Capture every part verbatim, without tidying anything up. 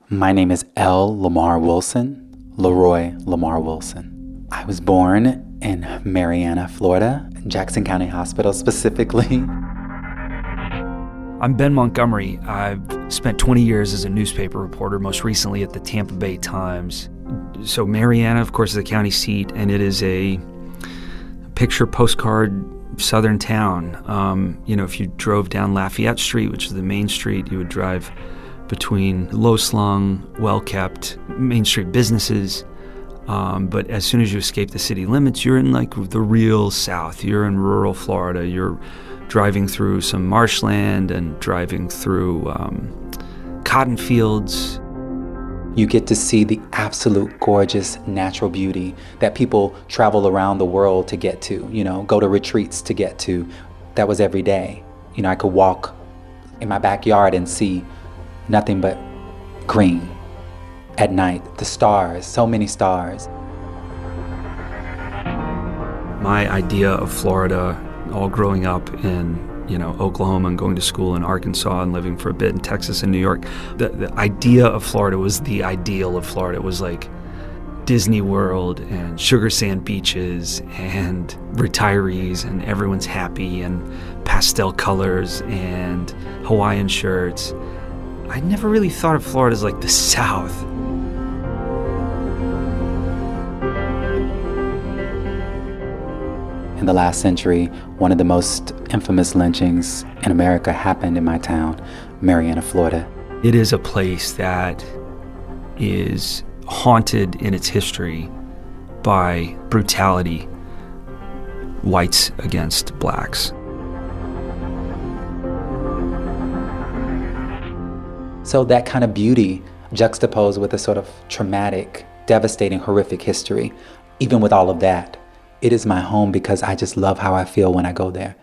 My name is L. Lamar Wilson, Leroy Lamar Wilson. I was born in Marianna, Florida, Jackson County Hospital specifically. I'm Ben Montgomery. I've spent twenty years as a newspaper reporter, most recently at the Tampa Bay Times. So Marianna, of course, is the county seat, and it is a picture postcard southern town. Um, you know, if you drove down Lafayette Street, which is the main street, you would drive between low-slung, well-kept Main Street businesses. Um, but as soon as you escape the city limits, you're in like the real South. You're in rural Florida. You're driving through some marshland and driving through um, cotton fields. You get to see the absolute gorgeous natural beauty that people travel around the world to get to, you know, go to retreats to get to. That was every day. You know, I could walk in my backyard and see nothing but green. At night, the stars, so many stars. My idea of Florida, all growing up in, you know, Oklahoma and going to school in Arkansas and living for a bit in Texas and New York, the, the idea of Florida was the ideal of Florida. It was like Disney World and sugar sand beaches and retirees and everyone's happy and pastel colors and Hawaiian shirts. I never really thought of Florida as like the South. In the last century, one of the most infamous lynchings in America happened in my town, Marianna, Florida. It is a place that is haunted in its history by brutality, whites against blacks. So that kind of beauty juxtaposed with a sort of traumatic, devastating, horrific history, even with all of that, it is my home because I just love how I feel when I go there.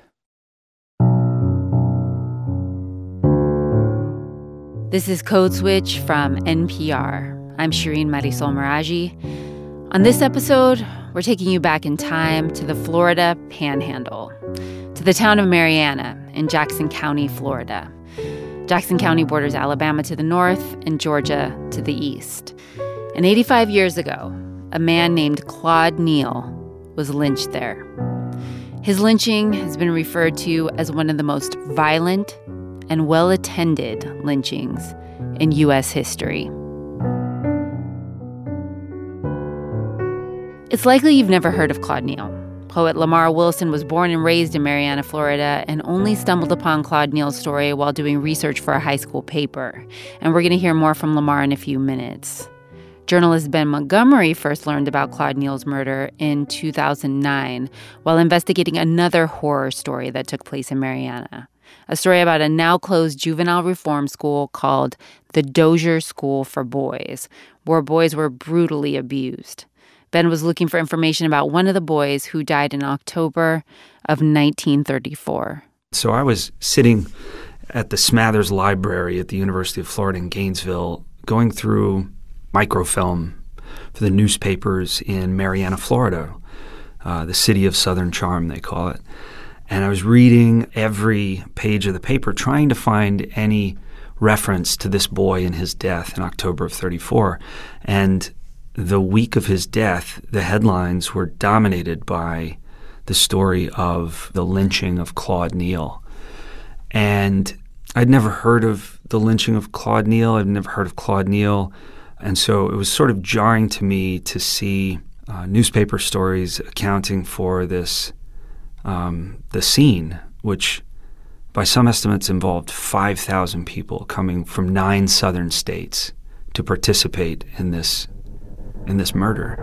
This is Code Switch from N P R. I'm Shireen Marisol Meraji. On this episode, we're taking you back in time to the Florida Panhandle, to the town of Marianna in Jackson County, Florida. Jackson County borders Alabama to the north and Georgia to the east. And eighty-five years ago, a man named Claude Neal was lynched there. His lynching has been referred to as one of the most violent and well-attended lynchings in U S history. It's likely you've never heard of Claude Neal. Poet Lamar Wilson was born and raised in Marianna, Florida, and only stumbled upon Claude Neal's story while doing research for a high school paper. And we're going to hear more from Lamar in a few minutes. Journalist Ben Montgomery first learned about Claude Neal's murder in two thousand nine while investigating another horror story that took place in Marianna, a story about a now-closed juvenile reform school called the Dozier School for Boys, where boys were brutally abused. Ben was looking for information about one of the boys who died in October of nineteen thirty-four. So I was sitting at the Smathers Library at the University of Florida in Gainesville, going through microfilm for the newspapers in Marianna, Florida, uh, the city of Southern Charm, they call it. And I was reading every page of the paper, trying to find any reference to this boy and his death in October of thirty-four. And the week of his death, the headlines were dominated by the story of the lynching of Claude Neal. And I'd never heard of the lynching of Claude Neal. I'd never heard of Claude Neal. And so it was sort of jarring to me to see uh, newspaper stories accounting for this, um, the scene, which by some estimates involved five thousand people coming from nine southern states to participate in this in this murder.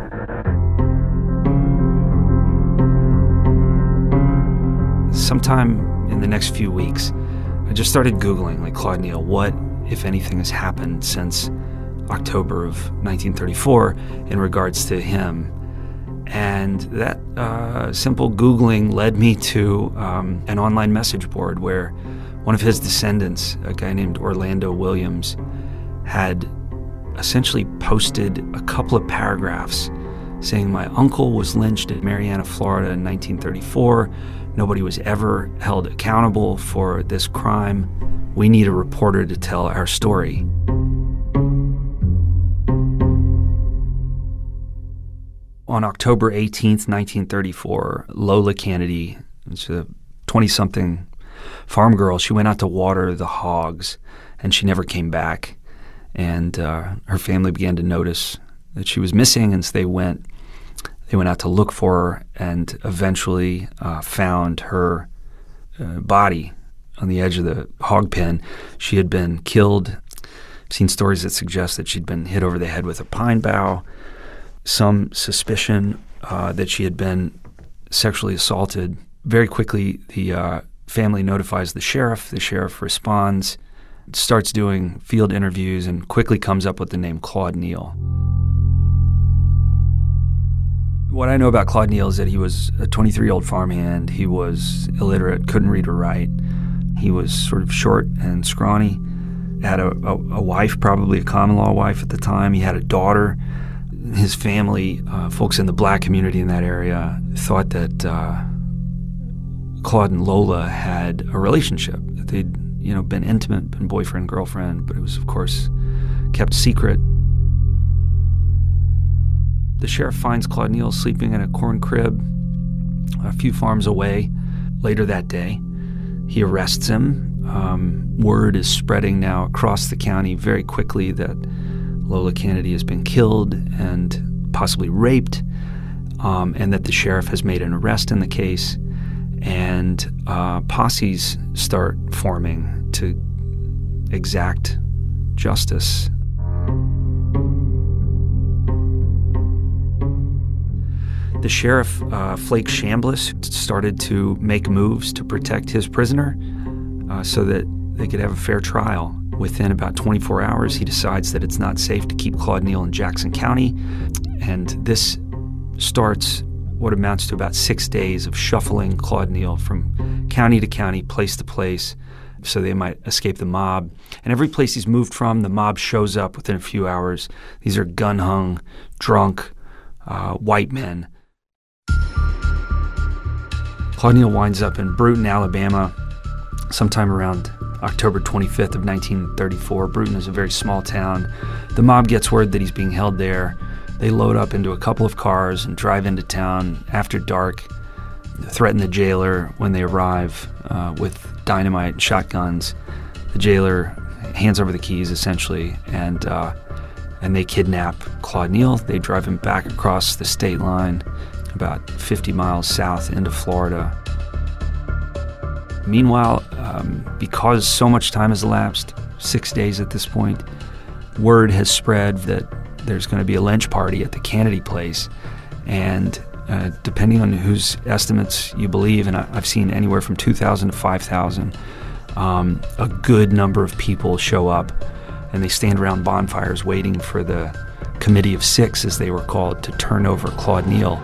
Sometime in the next few weeks, I just started Googling, like, Claude Neal, what, if anything, has happened since October of nineteen thirty-four in regards to him. And that uh, simple Googling led me to um, an online message board where one of his descendants, a guy named Orlando Williams, had essentially posted a couple of paragraphs saying, my uncle was lynched at Marianna, Florida in nineteen thirty-four. Nobody was ever held accountable for this crime. We need a reporter to tell our story. On October eighteenth, nineteen thirty-four, Lola Kennedy, she's a twenty-something farm girl, she went out to water the hogs, and she never came back. And uh, her family began to notice that she was missing, and so they went they went out to look for her and eventually uh, found her uh, body on the edge of the hog pen. She had been killed. I've seen stories that suggest that she'd been hit over the head with a pine bough. Some suspicion uh, that she had been sexually assaulted. Very quickly, the uh, family notifies the sheriff. The sheriff responds, starts doing field interviews, and quickly comes up with the name Claude Neal. What I know about Claude Neal is that he was a twenty-three-year-old farmhand. He was illiterate, couldn't read or write. He was sort of short and scrawny, had a, a, a wife, probably a common-law wife at the time. He had a daughter. His family, uh, folks in the black community in that area, thought that uh, Claude and Lola had a relationship, that they'd you know, been intimate, been boyfriend, girlfriend, but it was, of course, kept secret. The sheriff finds Claude Neal sleeping in a corn crib a few farms away later that day. He arrests him. Um, word is spreading now across the county very quickly that Lola Kennedy has been killed and possibly raped, um, and that the sheriff has made an arrest in the case. And uh, posses start forming to exact justice. The sheriff, uh, Flake Chambliss, started to make moves to protect his prisoner uh, so that they could have a fair trial. Within about twenty-four hours, he decides that it's not safe to keep Claude Neal in Jackson County, and this starts what amounts to about six days of shuffling Claude Neal from county to county, place to place, so they might escape the mob. And every place he's moved from, the mob shows up within a few hours. These are gun-hung, drunk, uh, white men. Claude Neal winds up in Brewton, Alabama, sometime around October twenty-fifth of nineteen thirty-four. Brewton is a very small town. The mob gets word that he's being held there. They load up into a couple of cars and drive into town after dark, threaten the jailer when they arrive uh, with dynamite and shotguns. The jailer hands over the keys, essentially, and uh, and they kidnap Claude Neal. They drive him back across the state line, about fifty miles south into Florida. Meanwhile, um, because so much time has elapsed, six days at this point, word has spread that there's going to be a lynch party at the Kennedy place. And uh, depending on whose estimates you believe, and I, I've seen anywhere from two thousand to five thousand, um, a good number of people show up, and they stand around bonfires waiting for the Committee of Six, as they were called, to turn over Claude Neal.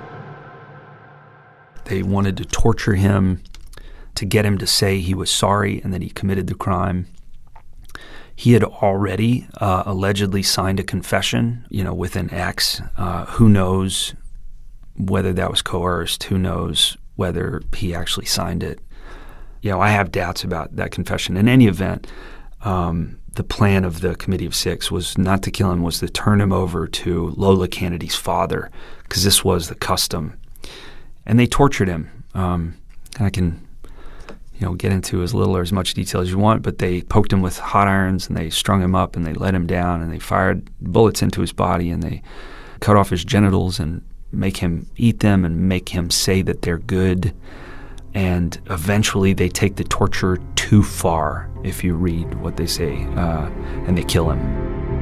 They wanted to torture him, to get him to say he was sorry and that he committed the crime. He had already uh, allegedly signed a confession, you know, with an ex. Uh, who knows whether that was coerced? Who knows whether he actually signed it? You know, I have doubts about that confession. In any event, um, the plan of the Committee of Six was not to kill him, was to turn him over to Lola Kennedy's father, because this was the custom. And they tortured him. Um, I can, you know, get into as little or as much detail as you want, but they poked him with hot irons, and they strung him up, and they let him down, and they fired bullets into his body, and they cut off his genitals and make him eat them and make him say that they're good. And eventually they take the torture too far, if you read what they say, uh, and they kill him.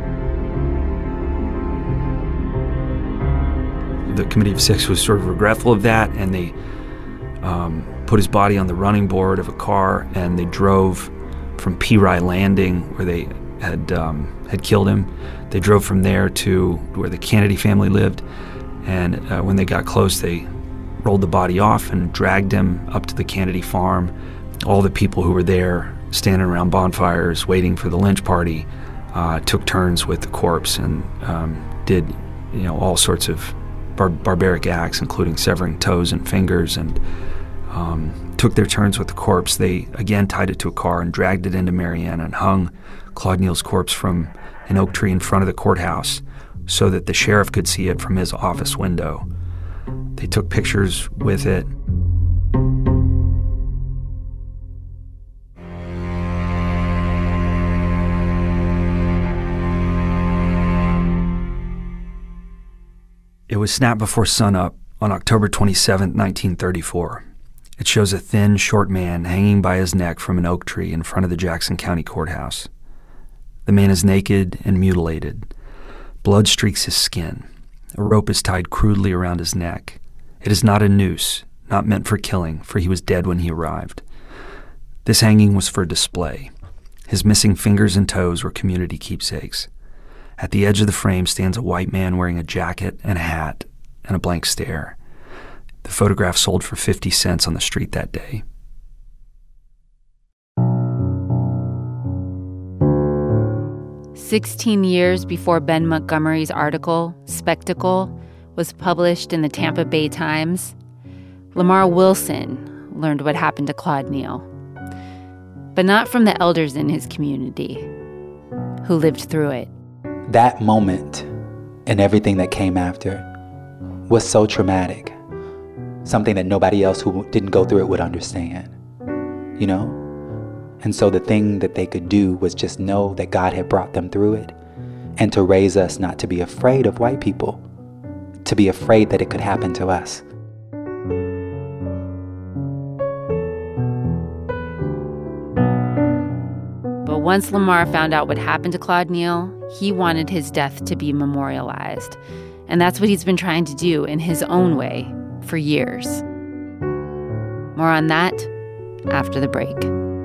The Committee of Six was sort of regretful of that, and they um, put his body on the running board of a car, and they drove from Peoria Landing, where they had um, had killed him. They drove from there to where the Kennedy family lived, and uh, when they got close, they rolled the body off and dragged him up to the Kennedy farm. All the people who were there, standing around bonfires, waiting for the lynch party, uh, took turns with the corpse and um, did, you know, all sorts of bar- barbaric acts, including severing toes and fingers, and um, took their turns with the corpse. They again tied it to a car and dragged it into Marianna and hung Claude Neal's corpse from an oak tree in front of the courthouse, so that the sheriff could see it from his office window. They took pictures with it. It was snapped before sunup on October twenty-seventh, nineteen thirty-four. It shows a thin, short man hanging by his neck from an oak tree in front of the Jackson County Courthouse. The man is naked and mutilated. Blood streaks his skin. A rope is tied crudely around his neck. It is not a noose, not meant for killing, for he was dead when he arrived. This hanging was for display. His missing fingers and toes were community keepsakes. At the edge of the frame stands a white man wearing a jacket and a hat and a blank stare. The photograph sold for fifty cents on the street that day. Sixteen years before Ben Montgomery's article, Spectacle, was published in the Tampa Bay Times, Lamar Wilson learned what happened to Claude Neal. But not from the elders in his community who lived through it. That moment and everything that came after was so traumatic. Something that nobody else who didn't go through it would understand, you know? And so the thing that they could do was just know that God had brought them through it and to raise us not to be afraid of white people, to be afraid that it could happen to us. But once Lamar found out what happened to Claude Neal, he wanted his death to be memorialized. And that's what he's been trying to do in his own way for years. More on that after the break.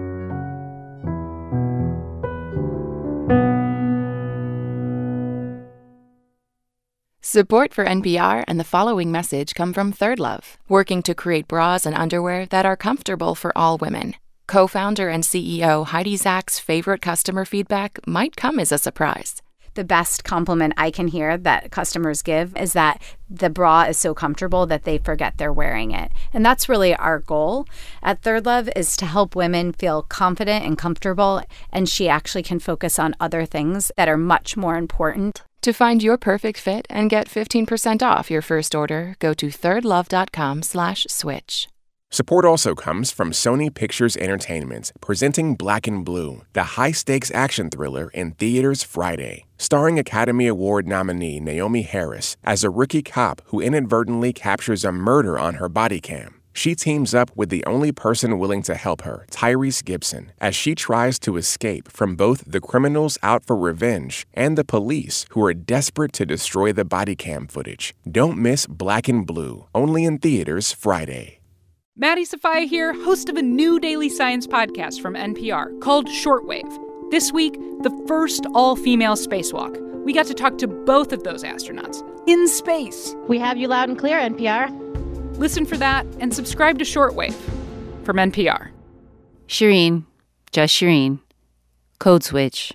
Support for N P R and the following message come from Third Love, working to create bras and underwear that are comfortable for all women. Co-founder and C E O Heidi Zach's favorite customer feedback might come as a surprise. The best compliment I can hear that customers give is that the bra is so comfortable that they forget they're wearing it. And that's really our goal at Third Love, is to help women feel confident and comfortable, and she actually can focus on other things that are much more important. To find your perfect fit and get fifteen percent off your first order, go to thirdlove.com slash switch. Support also comes from Sony Pictures Entertainment, presenting Black and Blue, the high-stakes action thriller in theaters Friday. Starring Academy Award nominee Naomi Harris as a rookie cop who inadvertently captures a murder on her body cam. She teams up with the only person willing to help her, Tyrese Gibson, as she tries to escape from both the criminals out for revenge and the police who are desperate to destroy the body cam footage. Don't miss Black and Blue, only in theaters Friday. Maddie Sofia here, host of a new daily science podcast from N P R called Shortwave. This week, the first all-female spacewalk. We got to talk to both of those astronauts in space. We have you loud and clear, N P R. Listen for that and subscribe to Shortwave from N P R. Shireen, just Shireen. Code Switch.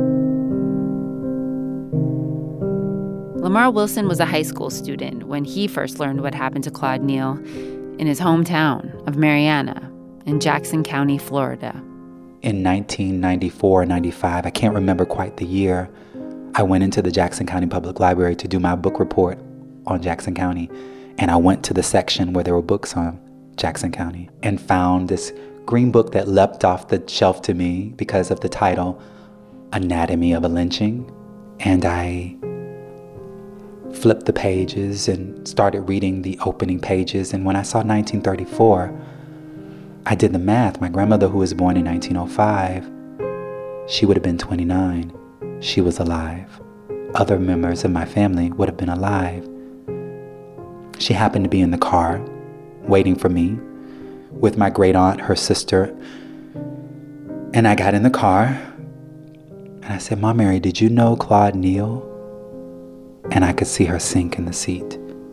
Lamar Wilson was a high school student when he first learned what happened to Claude Neal in his hometown of Marianna in Jackson County, Florida. In nineteen ninety-four or ninety-five, I can't remember quite the year, I went into the Jackson County Public Library to do my book report on Jackson County. And I went to the section where there were books on Jackson County and found this green book that leapt off the shelf to me because of the title, Anatomy of a Lynching. And I flipped the pages and started reading the opening pages. And when I saw nineteen thirty-four, I did the math. My grandmother, who was born in nineteen oh five, she would have been twenty-nine. She was alive. Other members of my family would have been alive. She happened to be in the car, waiting for me, with my great aunt, her sister. And I got in the car, and I said, "Mom Mary, did you know Claude Neal?" And I could see her sink in the seat.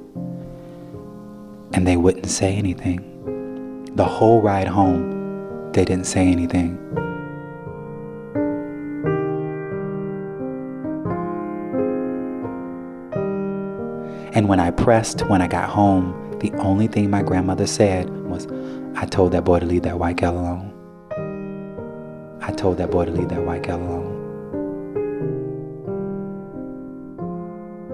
And they wouldn't say anything. The whole ride home, they didn't say anything. And when I pressed, when I got home, the only thing my grandmother said was, "I told that boy to leave that white gal alone. I told that boy to leave that white gal alone."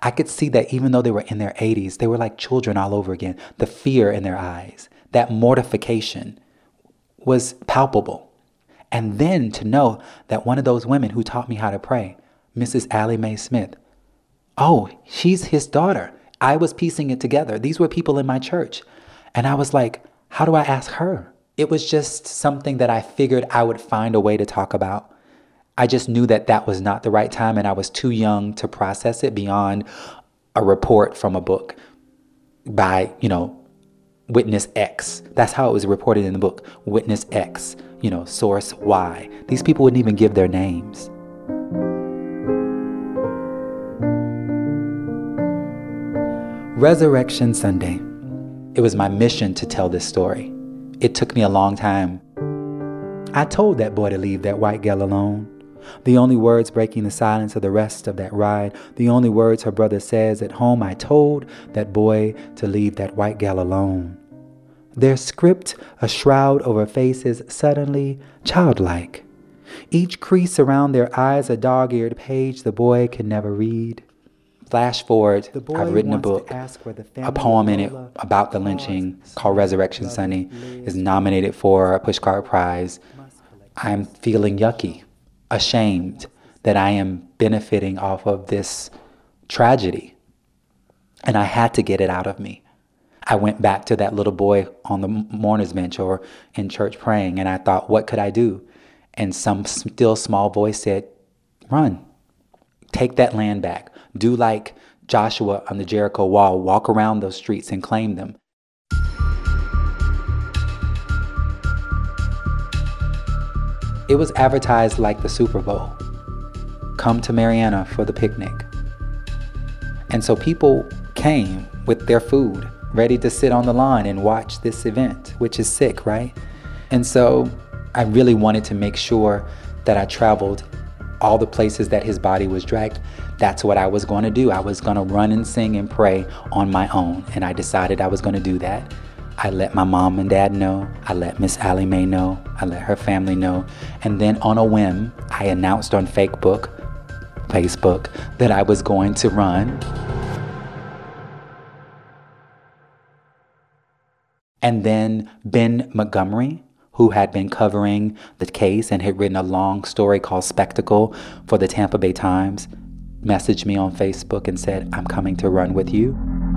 I could see that even though they were in their eighties, they were like children all over again. The fear in their eyes, that mortification was palpable. And then to know that one of those women who taught me how to pray, Missus Allie Mae Smith, oh, she's his daughter. I was piecing it together. These were people in my church. And I was like, how do I ask her? It was just something that I figured I would find a way to talk about. I just knew that that was not the right time, and I was too young to process it beyond a report from a book by, you know, Witness X. That's how it was reported in the book. Witness X, you know, source Y. These people wouldn't even give their names. Resurrection Sunday. It was my mission to tell this story. It took me a long time. I told that boy to leave that white gal alone. The only words breaking the silence of the rest of that ride, the only words her brother says at home, I told that boy to leave that white gal alone. Their script, a shroud over faces, suddenly childlike. Each crease around their eyes a dog-eared page the boy can never read. Flash forward, I've written a book, a poem in it about the lynching called Resurrection Sunday, is nominated for a Pushcart Prize. I'm feeling yucky, ashamed that I am benefiting off of this tragedy. And I had to get it out of me. I went back to that little boy on the mourner's bench or in church praying, and I thought, what could I do? And some still small voice said, run. Take that land back. Do like Joshua on the Jericho wall. Walk around those streets and claim them. It was advertised like the Super Bowl. Come to Marianna for the picnic. And so people came with their food, ready to sit on the lawn and watch this event, which is sick, right? And so I really wanted to make sure that I traveled all the places that his body was dragged. That's what I was going to do. I was going to run and sing and pray on my own. And I decided I was going to do that. I let my mom and dad know. I let Miss Allie Mae know. I let her family know. And then on a whim, I announced on Facebook, Facebook that I was going to run. And then Ben Montgomery, who had been covering the case and had written a long story called Spectacle for the Tampa Bay Times, messaged me on Facebook and said, I'm coming to run with you.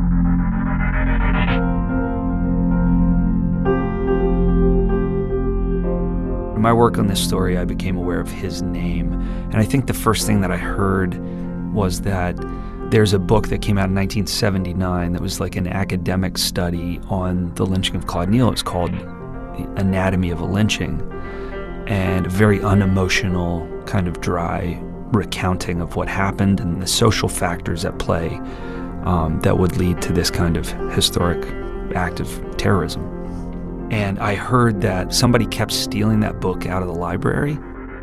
In my work on this story, I became aware of his name. And I think the first thing that I heard was that there's a book that came out in nineteen seventy-nine that was like an academic study on the lynching of Claude Neal. It's called The Anatomy of a Lynching, and a very unemotional, kind of dry recounting of what happened and the social factors at play um, that would lead to this kind of historic act of terrorism. And I heard that somebody kept stealing that book out of the library.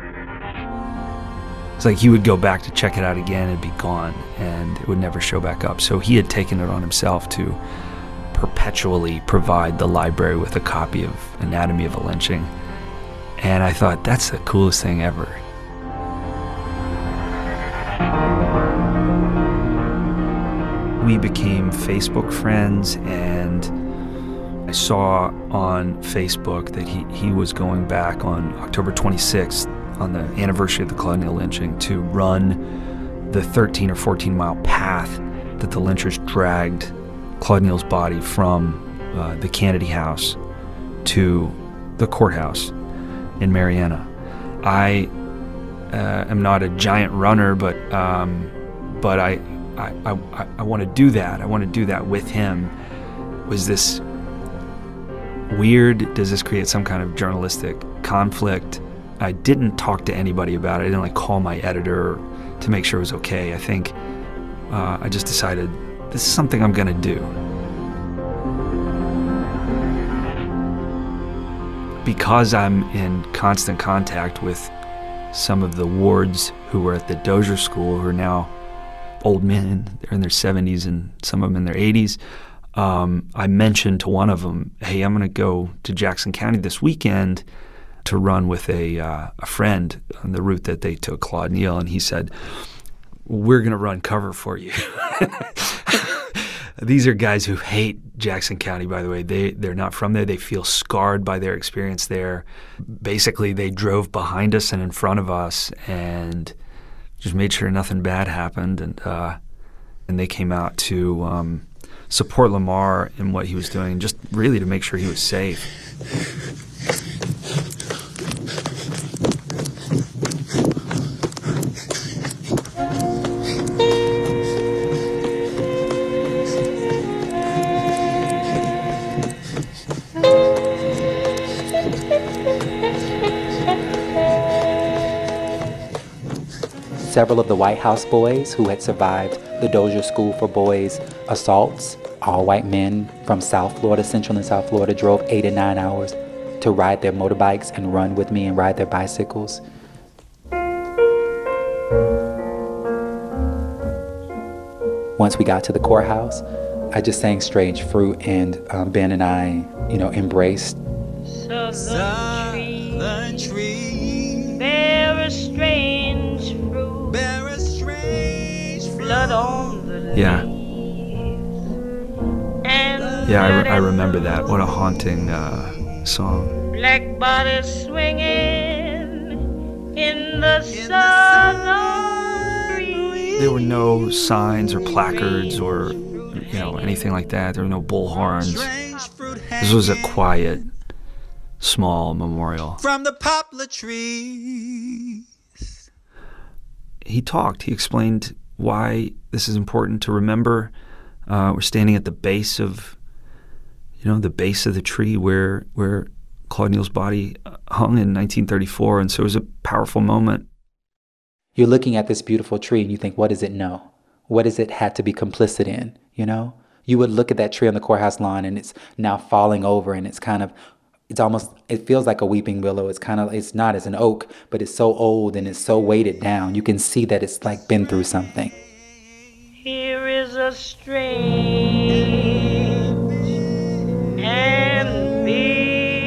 It's like he would go back to check it out again and be gone, and it would never show back up. So he had taken it on himself to perpetually provide the library with a copy of Anatomy of a Lynching. And I thought, that's the coolest thing ever. We became Facebook friends, and I saw on Facebook that he, he was going back on October twenty-sixth, on the anniversary of the Claude Neal lynching, to run the thirteen or fourteen mile path that the lynchers dragged Claude Neal's body from uh, the Kennedy house to the courthouse in Marianna. I uh, am not a giant runner, but um, but I I, I, I want to do that. I want to do that with him. Was this weird? Does this create some kind of journalistic conflict? I didn't talk to anybody about it. I didn't like call my editor to make sure it was okay. I think uh, I just decided this is something I'm gonna do. Because I'm in constant contact with some of the wards who were at the Dozier School, who are now old men, they're in their seventies and some of them in their eighties, um, I mentioned to one of them, hey, I'm gonna go to Jackson County this weekend to run with a uh, a friend on the route that they took Claude Neal, and he said, we're going to run cover for you. These are guys who hate Jackson County, by the way. They, they're not from there. They feel scarred by their experience there. Basically, they drove behind us and in front of us and just made sure nothing bad happened. And uh, and they came out to um, support Lamar in what he was doing, just really to make sure he was safe. Several of the White House boys who had survived the Dozier School for Boys assaults, all white men from South Florida, Central and South Florida, drove eight and nine hours to ride their motorbikes and run with me and ride their bicycles. Once we got to the courthouse, I just sang Strange Fruit, and um, Ben and I, you know, embraced. Southern tree, bear a strange fruit, bear a strange fruit, blood on the leaves. Yeah. Yeah, I, re- I remember that. What a haunting uh, song. Black bodies swinging in the southern breeze. There were no signs or placards or, you know, anything like that. There were no bullhorns. This was a quiet, small memorial. From the poplar trees. He talked. He explained why this is important to remember. Uh, we're standing at the base of, you know, the base of the tree where where Claude Neal's body hung in nineteen thirty-four, and so it was a powerful moment. You're looking at this beautiful tree and you think, what does it know? What does it have to be complicit in, you know? You would look at that tree on the courthouse lawn and it's now falling over and it's kind of, it's almost, it feels like a weeping willow. It's kind of, it's not, it's an oak, but it's so old and it's so weighted down. You can see that it's like been through something. Here is a strange and bitter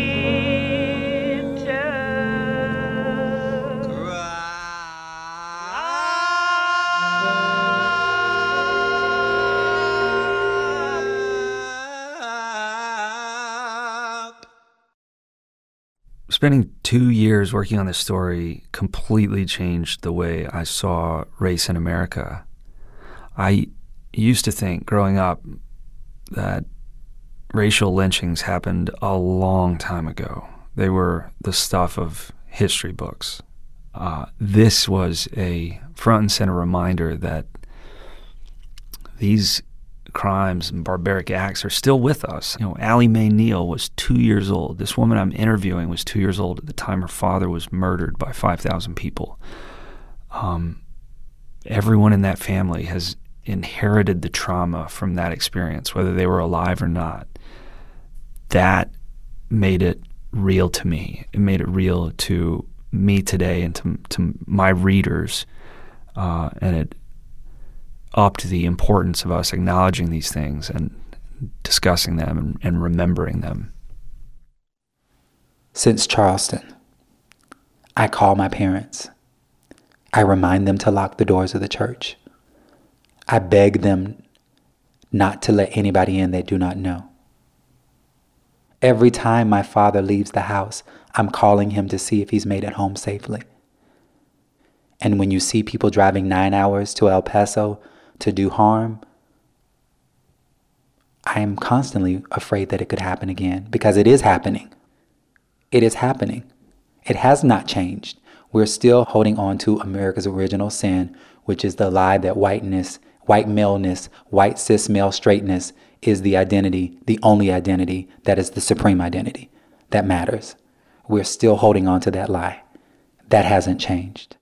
Spending two years working on this story completely changed the way I saw race in America. I used to think growing up that racial lynchings happened a long time ago. They were the stuff of history books. Uh, this was a front and center reminder that these crimes and barbaric acts are still with us. You know, Allie Mae Neal was two years old. This woman I'm interviewing was two years old at the time her father was murdered by five thousand people. Um, everyone in that family has inherited the trauma from that experience, whether they were alive or not. That made it real to me. It made it real to me today and to, to my readers, uh, and it upped the importance of us acknowledging these things and discussing them and, and remembering them. Since Charleston, I call my parents. I remind them to lock the doors of the church. I beg them not to let anybody in they do not know. Every time my father leaves the house, I'm calling him to see if he's made it home safely. And when you see people driving nine hours to El Paso to do harm, I am constantly afraid that it could happen again, because it is happening. It is happening. It has not changed. We're still holding on to America's original sin, which is the lie that whiteness, white maleness, white cis male straightness is the identity, the only identity that is the supreme identity that matters. We're still holding on to that lie. That hasn't changed.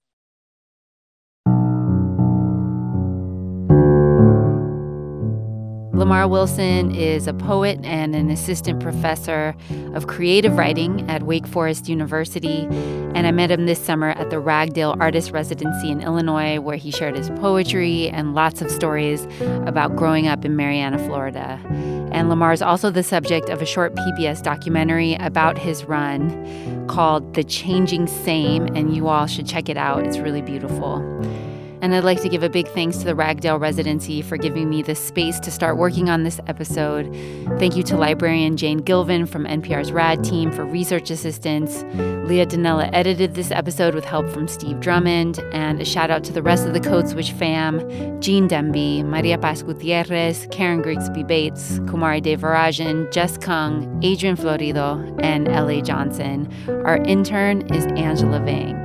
Lamar Wilson is a poet and an assistant professor of creative writing at Wake Forest University, and I met him this summer at the Ragdale Artist Residency in Illinois, where he shared his poetry and lots of stories about growing up in Marianna, Florida. And Lamar is also the subject of a short P B S documentary about his run called The Changing Same, and you all should check it out. It's really beautiful. And I'd like to give a big thanks to the Ragdale Residency for giving me the space to start working on this episode. Thank you to librarian Jane Gilvin from N P R's RAD team for research assistance. Leah Donnella edited this episode with help from Steve Drummond. And a shout out to the rest of the Code Switch fam: Jean Demby, Maria Paz Gutierrez, Karen Grigsby Bates, Kumari Devarajan, Jess Kung, Adrian Florido, and L A Johnson. Our intern is Angela Vang.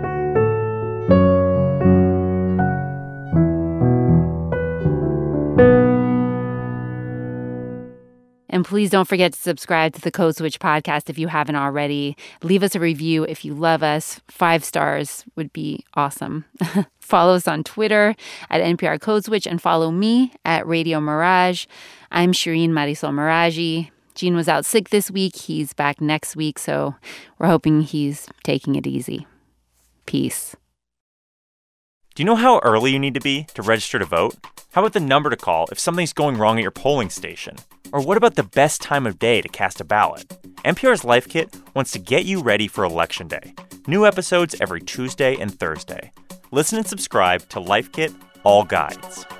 And please don't forget to subscribe to the Code Switch podcast if you haven't already. Leave us a review if you love us. Five stars would be awesome. Follow us on Twitter at N P R Code Switch and follow me at Radio Mirage. I'm Shireen Marisol Meraji. Gene was out sick this week. He's back next week, so we're hoping he's taking it easy. Peace. Do you know how early you need to be to register to vote? How about the number to call if something's going wrong at your polling station? Or what about the best time of day to cast a ballot? N P R's Life Kit wants to get you ready for Election Day. New episodes every Tuesday and Thursday. Listen and subscribe to Life Kit All Guides.